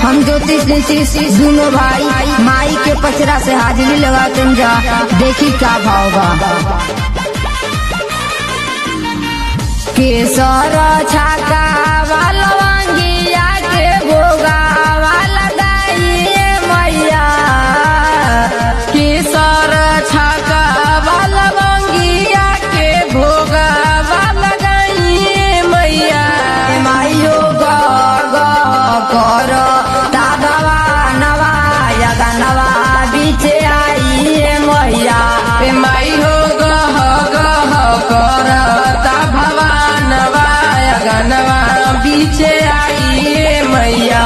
हम ज्योतिष नीतीश दोनों भाई माई के पचरा से हाजिरी लगाते जा, देखी क्या भाव बा। केसर छाका वाला वांगिया के भोगा वाला गाइए मैया, केसर छाका वाला वांगिया के भोगा वाला गाइए मैया। माइयो ग कर दादवा नवा या गानवा बीचे आइए मैया। माई हो गह कर भवानवा गनवा बीचे आइए मैया।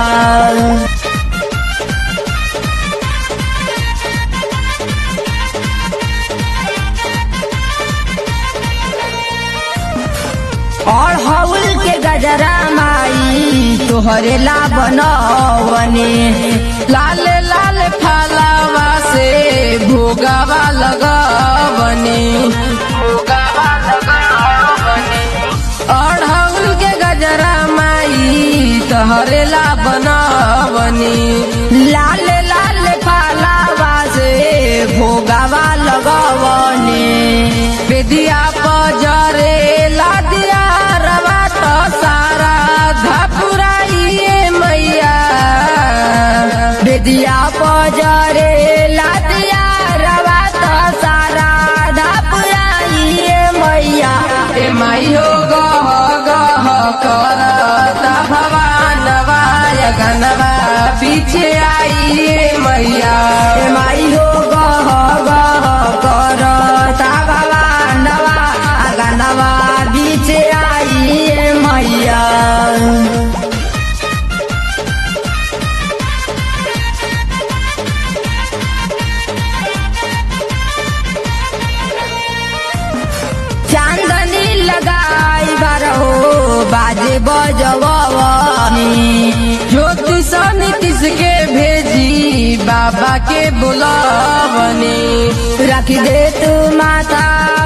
और हौल के गजरा माई तोहरे ला बनवने, लाल लाल फलावा से भोगावा लगवने, भोगावा लगवने। और हौल के गजरा माई तोहरे ला बनवने, लाल लाल फलावा से भोगावा लगवने। बेदिया पजरे लादिया रवा तो सारा धपुराइए मैया। बेदिया पजरे लादिया रवा तो सारा धपुराइए मैया। माई हो गह कर भवानवा गनवा पीछे आइए मैया। माई हो गह कर भवानवा गनवा बीचे आइए मैया। चांदनी लगाई बारहो बाजे बजवनी, ज्योतिष नीतीश के भेजी बाबा के बुलावनी। रख दे तू माथा